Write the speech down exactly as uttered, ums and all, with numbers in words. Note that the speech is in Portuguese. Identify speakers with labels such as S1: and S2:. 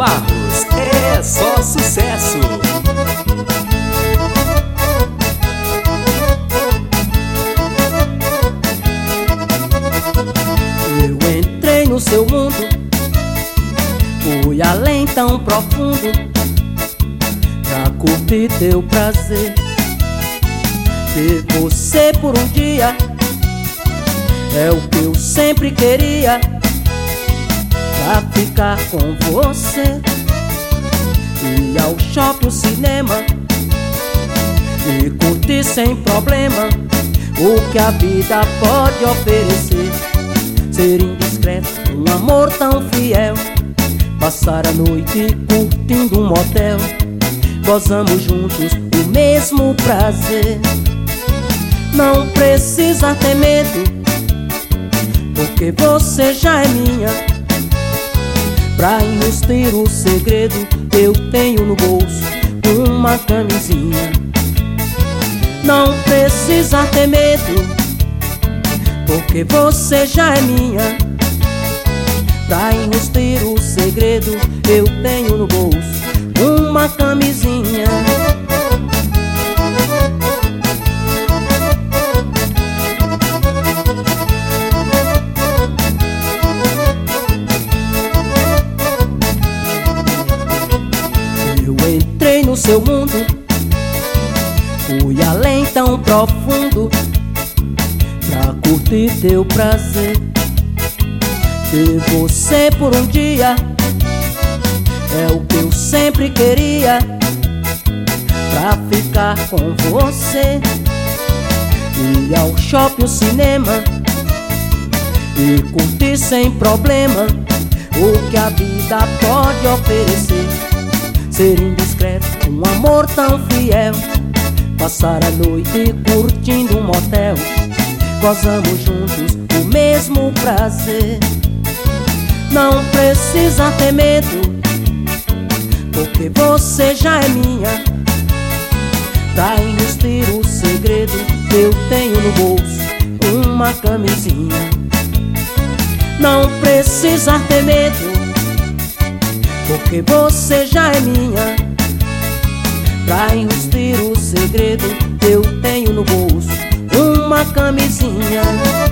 S1: Barros, é só sucesso.
S2: Eu entrei no seu mundo, fui além tão profundo pra curtir teu prazer. Ter você por um dia é o que eu sempre queria, pra ficar com você. Ir ao shopping, ao cinema e curtir sem problema o que a vida pode oferecer. Ser indiscreto, um amor tão fiel, passar a noite curtindo um motel. Gozamos juntos o mesmo prazer. Não precisa ter medo, porque você já é minha. Pra investir o segredo, eu tenho no bolso uma camisinha. Não precisa ter medo, porque você já é minha. Pra investir o segredo, eu tenho no bolso uma camisinha. Eu entrei no seu mundo, fui além tão profundo pra curtir teu prazer. Ter você por um dia é o que eu sempre queria, pra ficar com você. Ir ao shopping, ao cinema e curtir sem problema o que a vida pode oferecer. Ser indiscreto, um amor tão fiel, passar a noite curtindo um motel. Gozamos juntos o mesmo prazer. Não precisa ter medo, porque você já é minha. Pra investir o segredo, eu tenho no bolso uma camisinha. Não precisa ter medo, porque você já é minha. Pra investir o segredo, eu tenho no bolso uma camisinha.